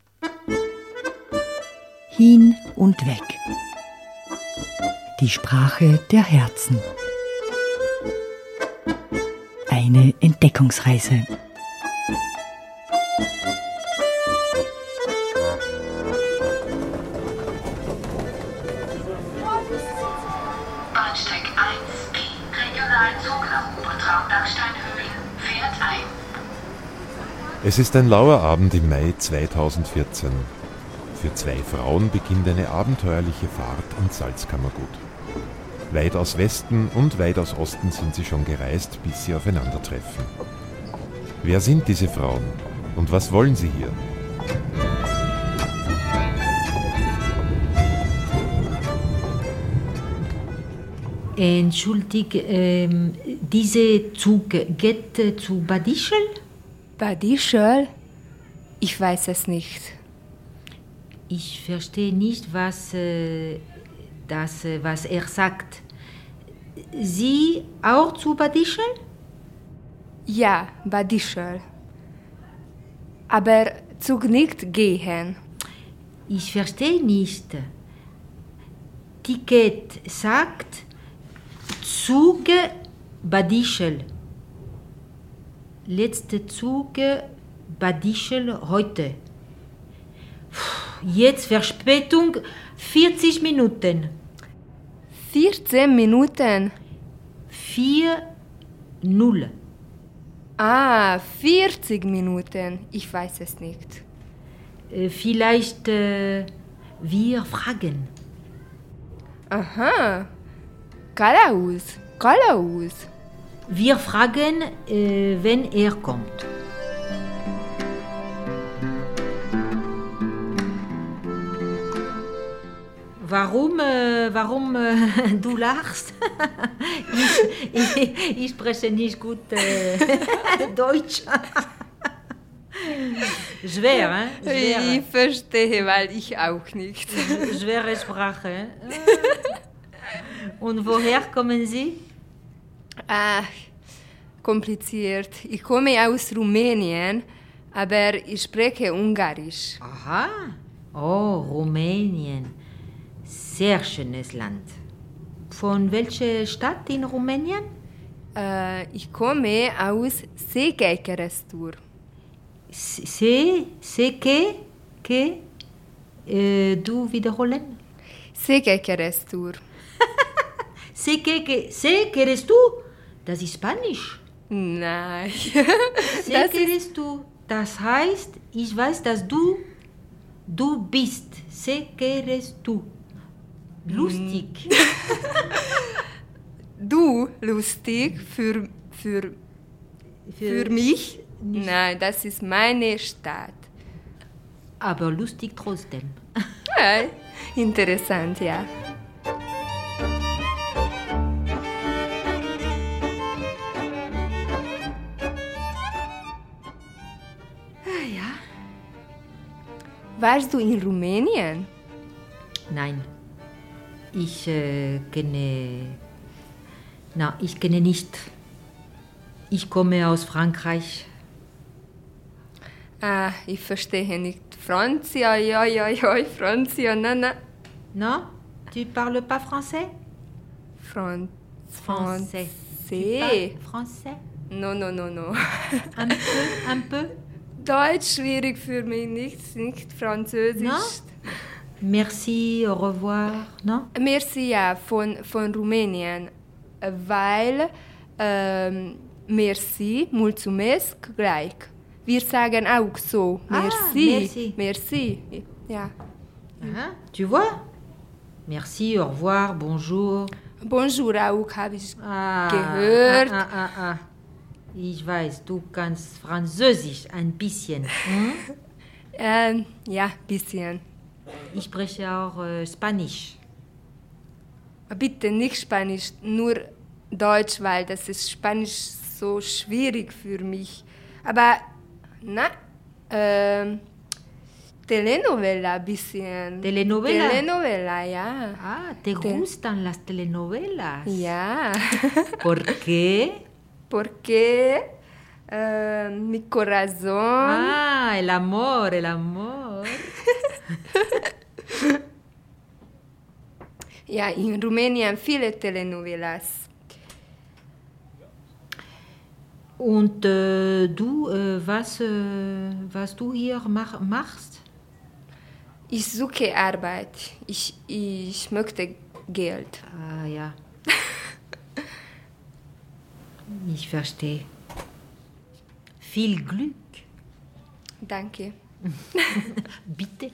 Hin und weg. Die Sprache der Herzen. Eine Entdeckungsreise. Bahnsteig 1B, Regionalzug nach Obertraubach-Steinhöhlen, fährt ein. Es ist ein lauer Abend im Mai 2014. Für zwei Frauen beginnt eine abenteuerliche Fahrt ins Salzkammergut. Weit aus Westen und weit aus Osten sind sie schon gereist, bis sie aufeinandertreffen. Wer sind diese Frauen und was wollen sie hier? Entschuldige, dieser Zug geht zu Bad Ischl? Bad Ischl? Ich weiß es nicht. Ich verstehe nicht, was er sagt. Sie auch zu Bad Ischl? Ja, Bad Ischl. Aber Zug nicht gehen. Ich verstehe nicht. Ticket sagt Zug Bad Ischl. Letzte Zug Bad Ischl heute. Jetzt Verspätung 40 Minuten. 14 Minuten? 4-0. Ah, 40 Minuten. Ich weiß es nicht. Vielleicht wir fragen. Aha. Geradeaus. Wir fragen, wenn er kommt. Warum du lachst? Ich spreche nicht gut Deutsch. Schwer, hein? Schwer. Ich verstehe, weil ich auch nicht. Schwere Sprache. Und woher kommen Sie? Kompliziert. Ich komme aus Rumänien, aber ich spreche Ungarisch. Aha. Oh, Rumänien. Sehr schönes Land. Von welcher Stadt in Rumänien? Ich komme aus Székelykeresztúr. Du wiederholen? Székelykeresztúr. Székelykeresztúr? Das ist Spanisch. Nein. Székelykeresztúr. Das heißt, ich weiß, dass du bist. Székelykeresztúr. Lustig. Du lustig für mich? Nicht. Nein, das ist meine Stadt. Aber lustig trotzdem. Ja, interessant, ja. Ja. Warst du in Rumänien? Nein. Ich kenne nicht. Ich komme aus Frankreich. Ah, ich verstehe nicht. Francia, Francia, na. Non? Tu parles pas français? Français. Français? No. Un peu? Deutsch schwierig für mich, nicht Französisch. No? Merci, au revoir, no? Merci, ja, von Rumänien. Weil merci, mulțumesc, gleich. Wir sagen auch so, merci. Merci. Ja. Aha, tu vois? Merci, au revoir, bonjour. Bonjour auch, habe ich gehört. Ich weiß, du kannst Französisch ein bisschen. Hm? Ja, bisschen. Ich spreche auch Spanisch. Bitte nicht Spanisch, nur Deutsch, weil das ist Spanisch so schwierig für mich. Aber, Telenovela bisschen. ¿Telenovela? Telenovela, ja. Ah, ¿te gustan las telenovelas? Ja. ¿Por qué? Porque mi corazón... Ah, el amor, el amor. Ja, in Rumänien viele Telenovelas. Und du, was du hier machst? Ich suche Arbeit. Ich möchte Geld. Ah, ja. Ich verstehe. Viel Glück. Danke. Bitte.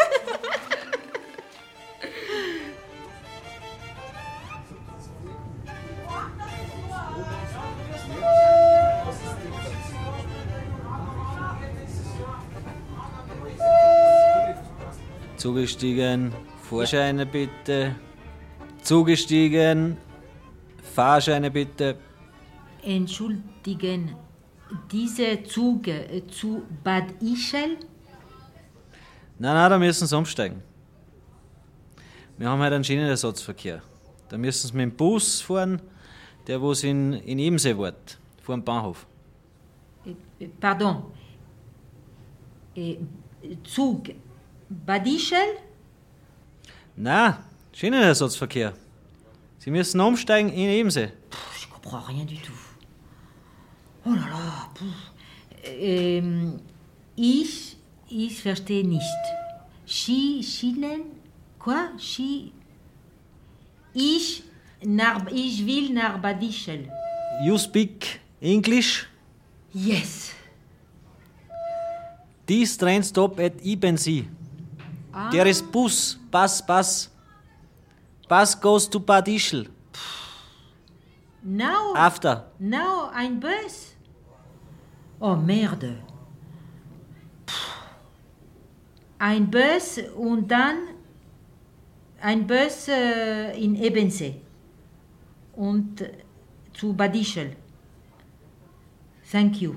Zugestiegen, Fahrscheine bitte. Zugestiegen, Fahrscheine bitte. Entschuldigen, diese Züge zu Bad Ischl? Nein, da müssen Sie umsteigen. Wir haben heute einen Schienenersatzverkehr. Da müssen Sie mit dem Bus fahren, der wo Sie in Ebensee wart, vor dem Bahnhof. Pardon. Zug Bad Ischl? Nein, Schienenersatzverkehr. Sie müssen umsteigen in Ebensee. Je comprends rien du tout. Oh là là. Ich verstehe nicht. Schienen? Quoi? Ich will nach Bad Ischl. You speak English? Yes. This train stop at Ebensee. Ah. There is bus. Bus. Bus goes to Bad Ischl. Now? After. Now, ein Bus? Oh, merde. Ein Bus und dann ein Bus in Ebensee und zu Bad Ischl. Thank you.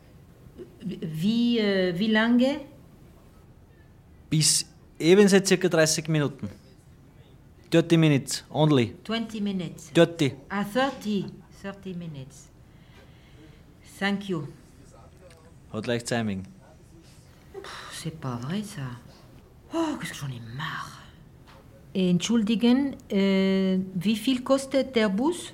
Wie lange? Bis Ebensee circa 30 Minuten. 30 minutes only. 20 minutes. 30. Ah, 30 minutes. Thank you. Hat leicht Timing. C'est pas vrai ça. Oh, qu'est-ce que j'en ai marre. Entschuldigen, wie viel kostet der Bus?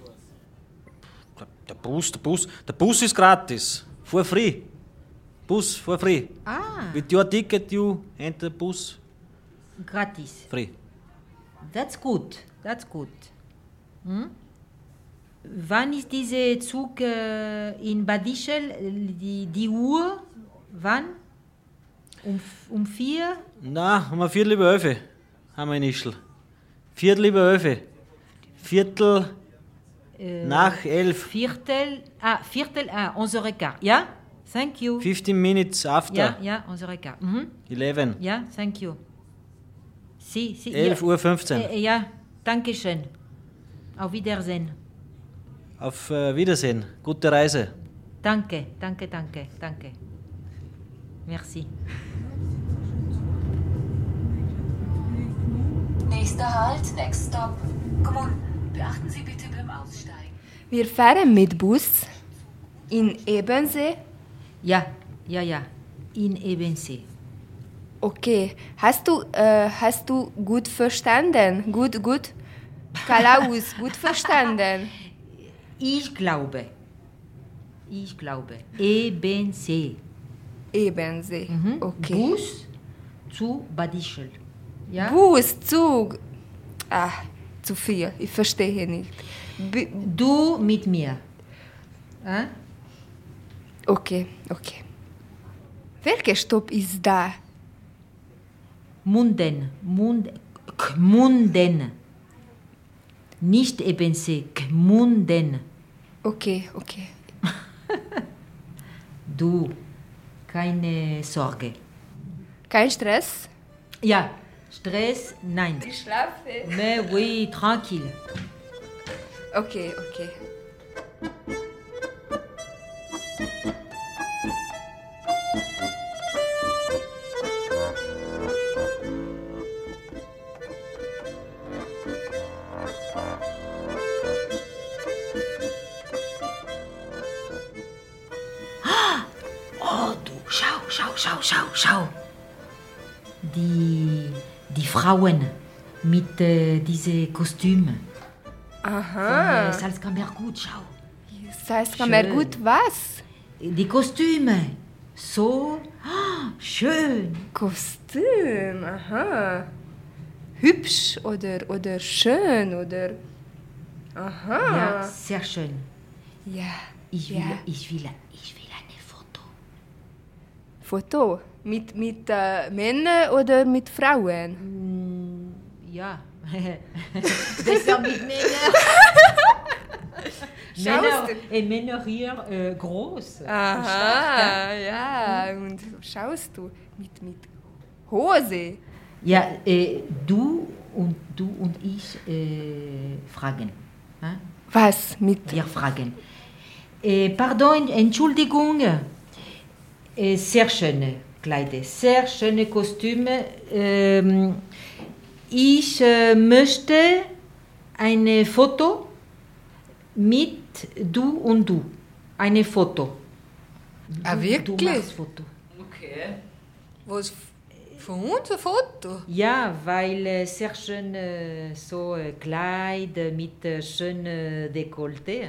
Der Bus ist gratis. For free. Bus for free. Ah. With your ticket you enter bus. Gratis. Free. That's good. Hm? Wann ist dieser Zug in Bad Ischl? Die Uhr? Wann? Um 4? Nein, um 11:15 haben wir in Ischl. 11:15. Viertel nach 11. Viertel, 11h15. Ja? Thank you. 15 minutes after. Ja, 11h15. Mhm. 11. Ja, thank you. 11:15 Uhr. Ja, danke schön. Auf Wiedersehen. Auf Wiedersehen. Gute Reise. Danke. Merci. Nächster Halt, next stop. Gmunden. Beachten Sie bitte beim Aussteigen. Wir fahren mit Bus in Ebensee? Ja, in Ebensee. Okay, hast du gut verstanden? Gut? Kalaus, gut verstanden? Ich glaube. Ebensee. Mhm. Okay. Bus zu Bad Ischl. Ja? Bus, Zug. Zu viel, ich verstehe nicht. Du mit mir. Okay. Welcher Stopp ist da? Gmunden. Nicht Ebensee, Gmunden. Okay. Du, keine Sorge. Kein Stress? Ja, Stress, nein. Ich schlafe. Mais oui, tranquille. Okay. Schau. Die Frauen mit diesen Kostümen. Aha. Von Salzkammergut, schau. Salzkammergut, was? Die Kostüme. So schön. Kostüm, aha. Hübsch oder schön oder... Aha. Ja, sehr schön. Ja. Ich will ein Foto. Foto? Mit Männern oder mit Frauen? Ja. Besser mit Männern. Männer hier groß. Aha, ja. Und schaust du mit Hose? Ja, du und ich fragen. Hein? Was? Wir fragen. Pardon, Entschuldigung. Sehr schöne Kleider, sehr schöne Kostüme. Ich möchte ein Foto mit du und du. Ein Foto. Wirklich? Du machst Foto. Okay. Was von uns ein Foto? Ja, weil sehr schön so Kleid mit schönem Dekolleté.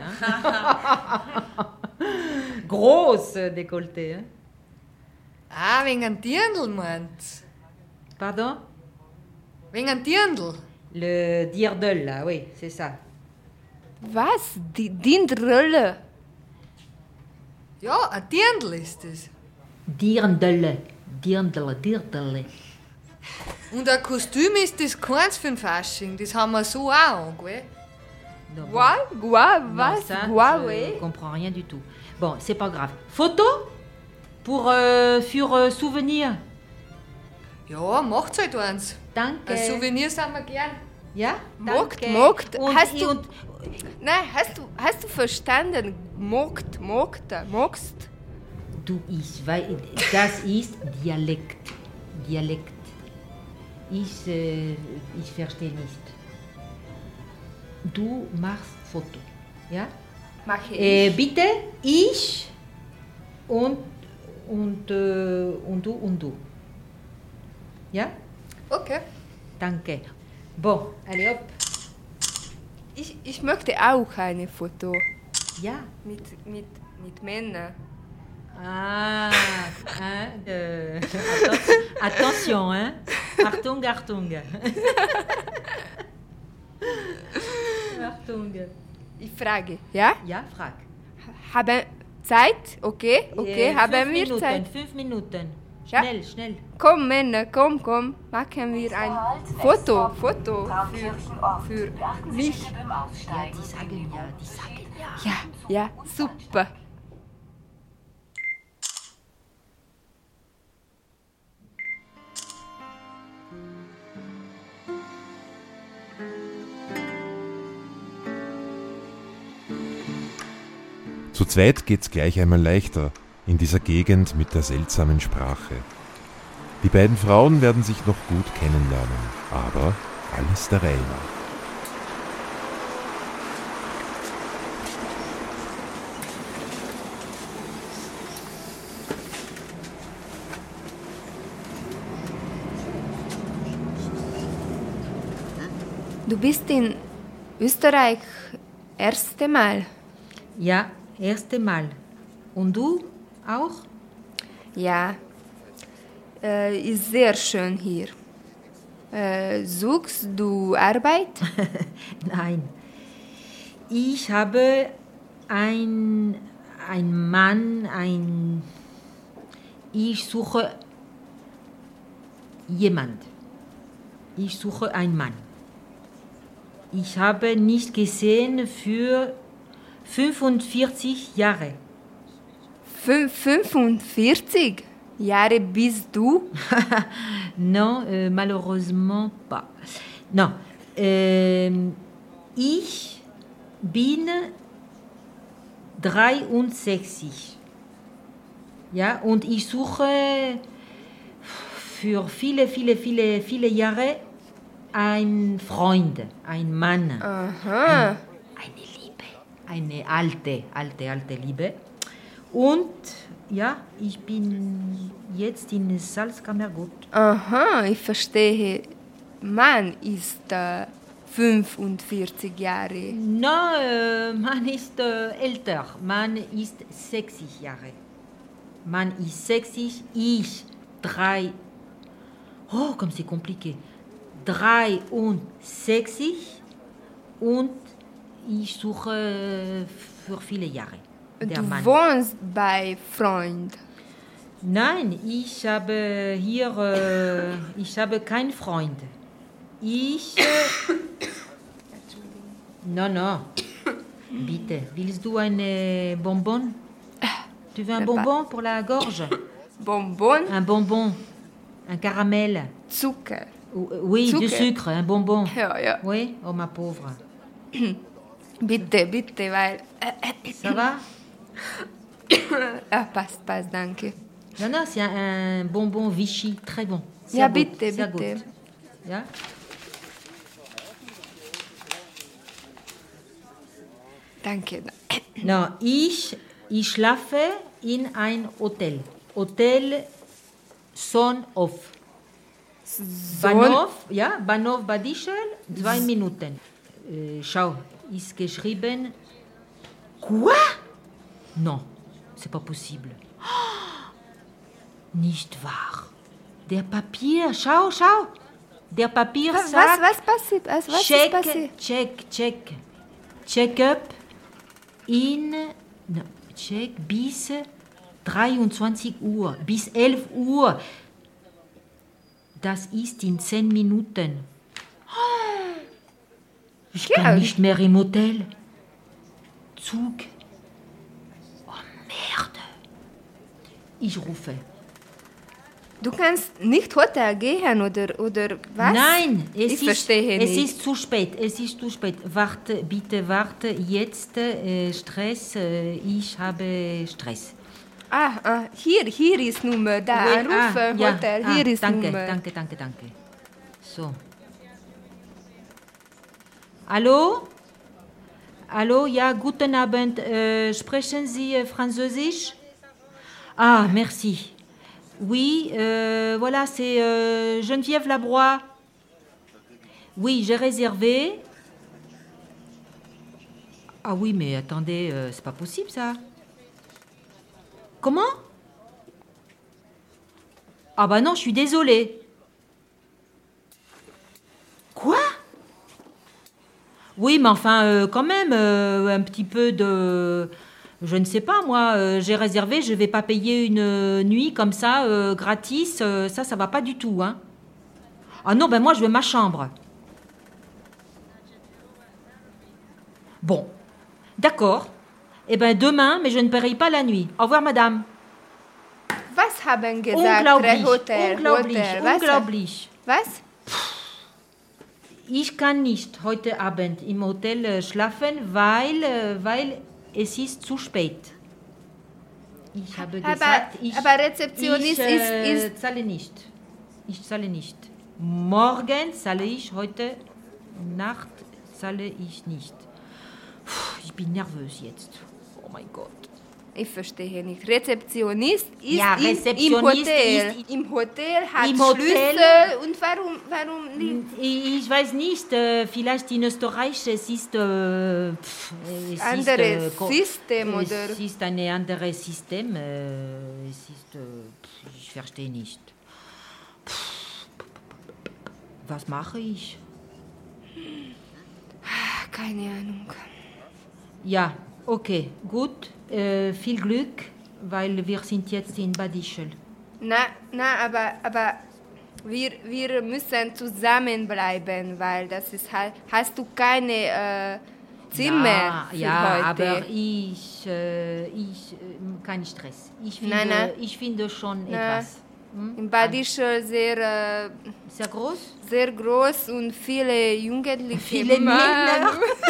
Groß Dekolleté. Wegen ein Dirndl, meint. Pardon? Wegen ein Dirndl? Le Dirndl, oui, c'est ça. Was? Dirndl? Ja, ein Dirndl ist es. Dirndl. Und ein Kostüm ist das keins für ein Fasching, das haben wir so auch, gell? Was? Je comprends rien du tout. Bon, c'est pas grave. Photo für Souvenir. Ja, macht's halt eins. Danke. Ein Souvenir sind wir gern. Ja, danke. Mogt. Hast du verstanden? Mogst? Du, das ist Dialekt. Ich verstehe nicht. Du machst Foto, ja? Mach ich. Bitte, ich und du. Ja? Okay. Danke. Bon, allez hop. Ich möchte auch ein Foto. Ja. Mit Männern. Attention, hein? Achtung. Achtung. Ich frage, ja? Ja, frag. Haben Zeit? Okay, haben wir Zeit? 5 Minuten. Ja? Schnell. Komm, Männer, komm. Machen wir ein Foto für mich. Ja, die sagen ja. Ja, super. Zu zweit geht's gleich einmal leichter in dieser Gegend mit der seltsamen Sprache. Die beiden Frauen werden sich noch gut kennenlernen, aber alles der Reihe nach. Du bist in Österreich erste Mal? Ja, erste Mal. Und du auch? Ja, ist sehr schön hier. Suchst du Arbeit? Nein. Ich habe ein Mann, ich suche jemand. Ich suche einen Mann. Ich habe nicht gesehen für 45 Jahre. 45 Jahre bist du? Non, malheureusement pas. Non, ich bin 63. Ja, und ich suche für viele Jahre einen Freund, einen Mann. Aha. Eine Liebe, eine alte Liebe. Und ja, ich bin jetzt in Salzkammergut. Aha, ich verstehe. Mann ist 45 Jahre. Nein, man ist älter. Man ist 60 Jahre. Man ist 60, ich 3. Oh, comme c'est compliqué. 63 und ich suche für viele Jahre. Der Du Mann. wohnst bei Freund. Nein, ich habe hier, ich habe keinen Freund. Ich... Non. Bitte, willst du ein Bonbon? Tu veux un bonbon pour la gorge? Bonbon? Un bonbon. Un caramel. Zucker. Oui, Zucker. du sucre, un bonbon. Ja. Oui, oh ma pauvre. Bitte, weil... Ça va? Passt, danke. Non, c'est un bonbon Vichy, très bon. Sehr Ja, gut, bitte, sehr bitte. gut. Ja? Danke. No, ich schlafe in ein Hotel. Hotel Son of. Bahnhof Badischl, 2 Minuten. Schau, ist geschrieben. Quoi? Non, c'est pas possible. Nicht wahr. Der Papier, schau. Der Papier sagt... Was passiert? Was ist passiert? Check-up bis 23 Uhr, bis 11 Uhr. Das ist in 10 Minuten. Ich kann nicht mehr im Hotel. Zug. Oh, Merde. Ich rufe. Du kannst nicht Hotel gehen oder was? Nein, ich verstehe nicht. Es ist zu spät. Bitte warte. Jetzt Stress. Ich habe Stress. Hier ist Nummer. Da anrufen, Hotel. Hier ist danke, Nummer. Danke. So. Hallo, ja, guten Abend. Sprechen Sie Französisch? Ah, merci. Oui, voilà, c'est Geneviève Labroix. Oui, j'ai réservé. Ah oui, mais attendez, c'est pas possible ça. Comment? Ah bah non, je suis désolée. Quoi? Oui, mais enfin, quand même, un petit peu de... Je ne sais pas, moi, j'ai réservé, je ne vais pas payer une nuit comme ça, gratis, ça va pas du tout, hein. Ah non, ben moi, je veux ma chambre. Bon, d'accord. Eh ben demain, mais je ne paierai pas la nuit. Au revoir, madame. Was haben gesagt, Unglaublich. Was? Ich kann nicht heute Abend im Hotel schlafen, weil es ist zu spät. Ich habe gesagt, aber Rezeptionist ist... zahle nicht. Ich zahle nicht. Morgen zahle ich, heute Nacht zahle ich nicht. Ich bin nervös jetzt. Oh mein Gott. Ich verstehe nicht. Rezeptionist ist Rezeptionist im Hotel. Ist Im Hotel hat im Schlüssel. Und warum nicht? Ich weiß nicht. Vielleicht in Österreich es ist anderes System oder? Es ist ein anderes System. Es ist ich verstehe nicht. Was mache ich? Keine Ahnung. Ja, okay, gut. Viel Glück, weil wir sind jetzt in Badischl. Aber wir müssen zusammenbleiben, weil das ist halt, hast du keine Zimmer für heute. Aber ich kein Stress. Ich finde schon etwas. In Badischl sehr groß? Sehr groß und viele Jugendliche. Viele Männer.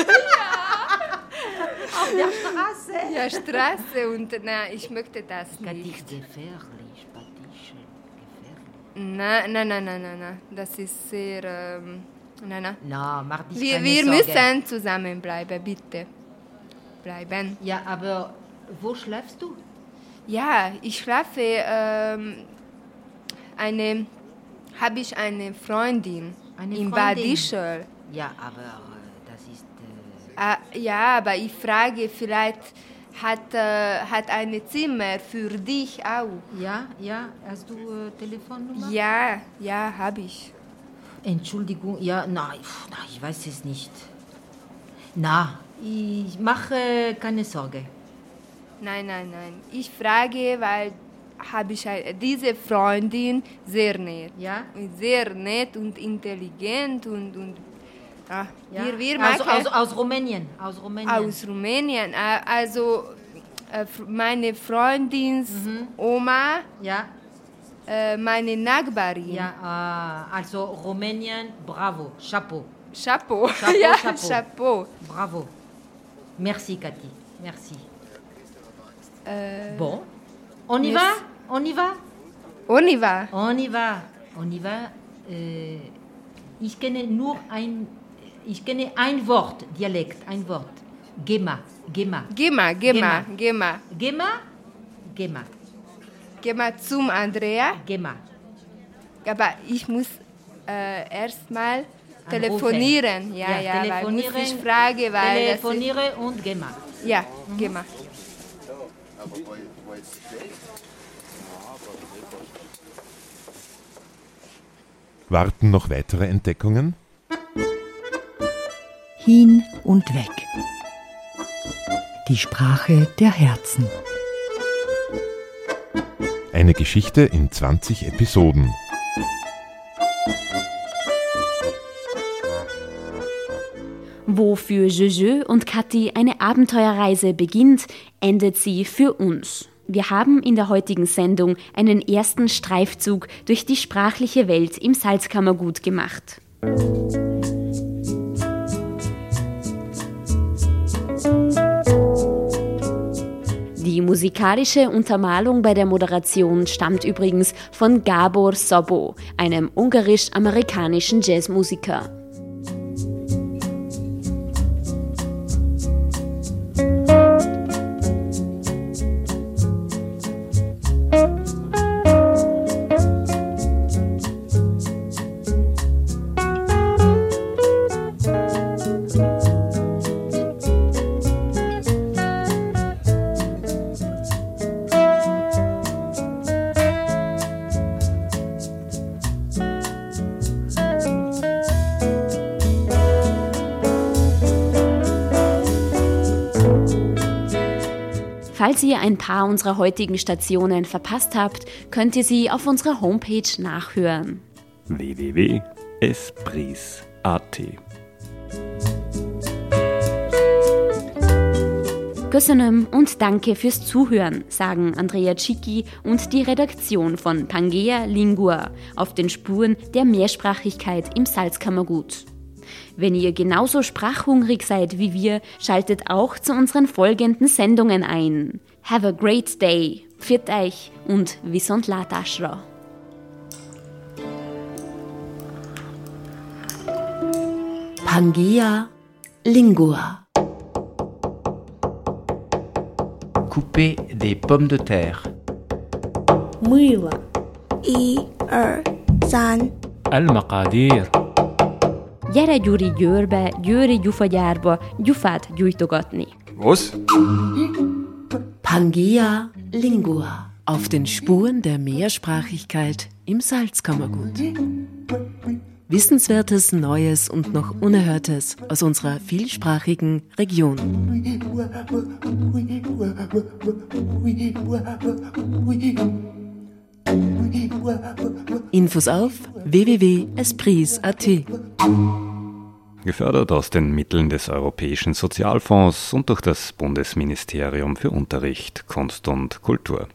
Auf der Straße. Ja, Straße und ich möchte das nicht. Gefährlich, Badischl, gefährlich. Nein. Das ist sehr... nein. No, mach dich keine Wir Sorge. müssen zusammenbleiben, bitte. Bleiben. Ja, aber wo schläfst du? Ja, ich schlafe habe ich eine Freundin in Freundin? Bad Ischl. Ja, aber das ist... Ja, aber ich frage, vielleicht hat ein Zimmer für dich auch. Ja, hast du Telefonnummer? Ja, habe ich. Entschuldigung, ja, nein, ich weiß es nicht. Na, ich mache keine Sorge. Nein. Ich frage, weil habe ich diese Freundin sehr nett. Ja? Sehr nett und intelligent und ja. Wir machen... Aus Rumänien. Aus Rumänien. Also meine Freundins Oma, meine Nachbarin. Ja, also Rumänien, bravo, Chapeau. Chapeau. Bravo. Merci, Cathy. Merci. Bon. On y va? Ich kenne ein Wort, Dialekt, ein Wort. Gema. Gema zum Andrea. Gema. Aber ich muss erstmal telefonieren. Weil muss ich fragen, weil telefoniere und Gema. Ja, Gema. Warten noch weitere Entdeckungen? Hin und weg. Die Sprache der Herzen. Eine Geschichte in 20 Episoden. Wo für Jojo und Kathi eine Abenteuerreise beginnt, endet sie für uns. Wir haben in der heutigen Sendung einen ersten Streifzug durch die sprachliche Welt im Salzkammergut gemacht. Die musikalische Untermalung bei der Moderation stammt übrigens von Gábor Szabó, einem ungarisch-amerikanischen Jazzmusiker. Falls ihr ein paar unserer heutigen Stationen verpasst habt, könnt ihr sie auf unserer Homepage nachhören. www.espris.at. Köszönöm und danke fürs Zuhören, sagen Andrea Cicchi und die Redaktion von Pangea Lingua auf den Spuren der Mehrsprachigkeit im Salzkammergut. Wenn ihr genauso sprachhungrig seid wie wir, schaltet auch zu unseren folgenden Sendungen ein. Have a great day, pfiat euch und Viszont látásra. Pangea Lingua. Couper des pommes de terre. Mâine. 1, 2, 3. المقادير. Gyere Gyuri Győrbe, Győri gyufagyárba, gyufát gyújtogatni. Was? Pangea Lingua. Auf den Spuren der Mehrsprachigkeit im Salzkammergut. Wissenswertes, Neues und noch Unerhörtes aus unserer vielsprachigen Region. Infos auf www.espris.at. Gefördert aus den Mitteln des Europäischen Sozialfonds und durch das Bundesministerium für Unterricht, Kunst und Kultur.